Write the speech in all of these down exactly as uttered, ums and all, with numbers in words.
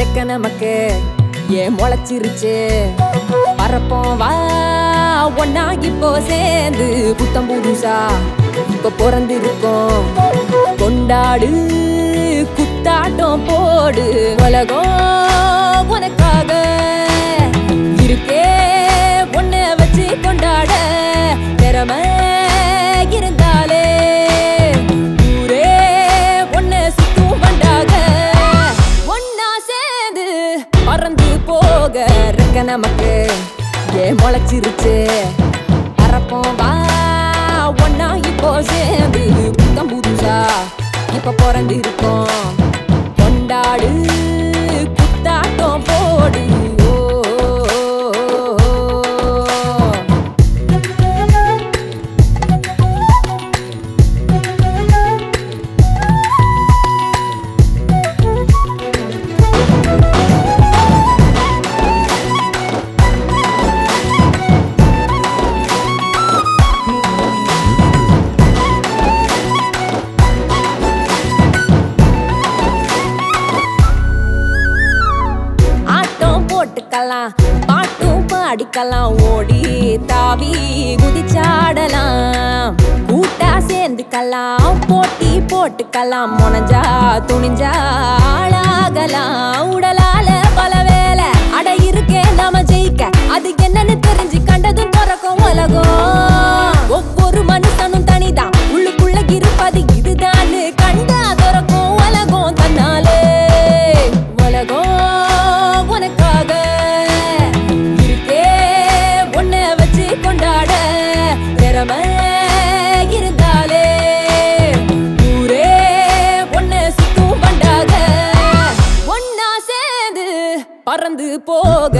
ரெக்க நமக்கு ஏன் முளைச்சிருச்சு பறப்போம் வா ஒன்னா இப்போ சேர்ந்து புத்தம் புதுசா இப்ப பிறந்திருக்கோம் கொண்டாடு குத்தாட்டம் போடு உலகம் உனக்காக இருக்கே ஒன்ன வச்சு கொண்டாட திறமை இருந்தாலே ஊரே ஒன்ன சுத்தும் பண்டாக ஒன்னா சேர்ந்து பறந்து போக ரெக்க நமக்கு ஏன் முளைச்சிருச்சு பறப்போம் வா ஒன்னா இப்போ சேர்ந்து புத்தம் புதுசா இப்ப பிறந்து இருக்கோம் கொண்டாடு குத்தாட்டம் போடு பாட்டும் பாடிக்கலாம் ஓடி தாவி குதிச்சாடலாம் கூட்டா சேர்ந்துக்கலாம் போட்டி போட்டுக்கலாம் முனைஞ்சா துணிஞ்சா ஆளாகலாம் உடலால பல வேலை அட இருக்கே நாம ஜெயிக்க அது என்னன்னு தெரிஞ்சு கண்டதும் பிறக்கும் உலகம் ஒவ்வொரு மனுஷனும் தனிதான் உள்ளுக்குள்ள இருப்பது இதுதான் கண்டா துறக்கும் உலகம் தன்னாலே உலகம் உனக்காக கொண்டாட திறமை இருந்தாலே ஊரே ஒன்ன சுத்தும் பண்டாக ஒன்னா சேர்ந்து பறந்து போக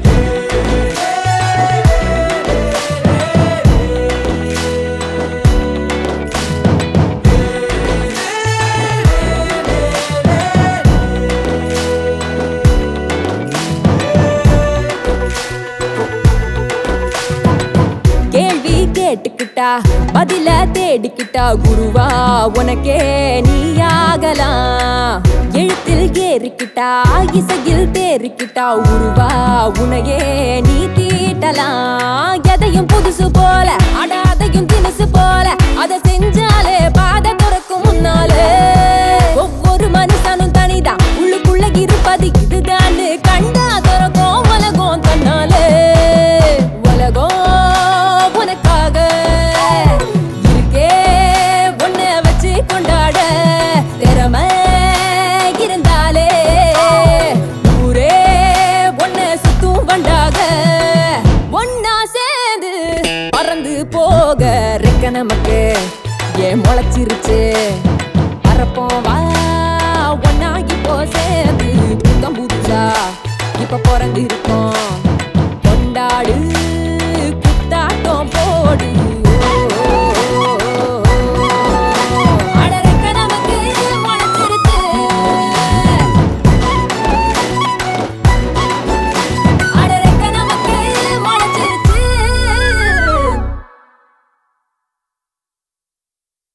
கேட்டுக்கிட்டா பதில தேடிக்கிட்டா குருவா உனக்கே நீயாகலாம் எழுத்தில் ஏறிக்கிட்டா இசையில் தேறிக்கிட்டா உருவா உனையே நீ தீட்டலாம் எதையும் புதுசு போல அடாதையும் தினசு போல அதை செஞ்சாலே பாதை துறக்கும் முன்னாலே ஒவ்வொரு மனுஷனும் தனிதான் உள்ளுக்குள்ள இருப்பது இதுதான் கண்டா துறக்கும் உலகம் தன்னாலே உலகம் உனக்காக இருக்கே ஒன்ன வச்சு கொண்டாட திறமை இருந்தாலே ஊரே ஒன்ன சுத்தும் பண்டாக ஒன்னா சேர்ந்து பறந்து போக ரெக்க நமக்கு ஏன் முளைச்சிருச்சு பறப்போம் வா ஒன்னா இப்போ சேர்ந்து புத்தம் புதுசா இப்ப பிறந்து இருக்கோம்